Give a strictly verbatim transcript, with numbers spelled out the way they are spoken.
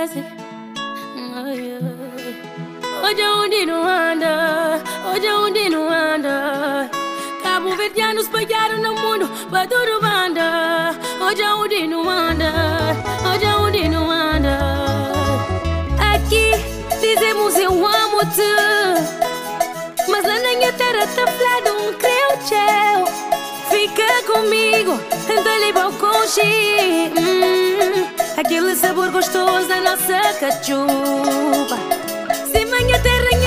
esquece. Hoje onde não anda, hoje onde não anda. Cabo Verdeano espalharam no mundo, pra tudo banda. Hoje onde não anda, hoje onde não anda. Aqui dizemos eu amo-te, mas lá na minha terra tá falado um creu teu. Fica comigo, tenta livrar o conchi. hum, Aquele sabor gostoso da nossa cachupa. Se minha terra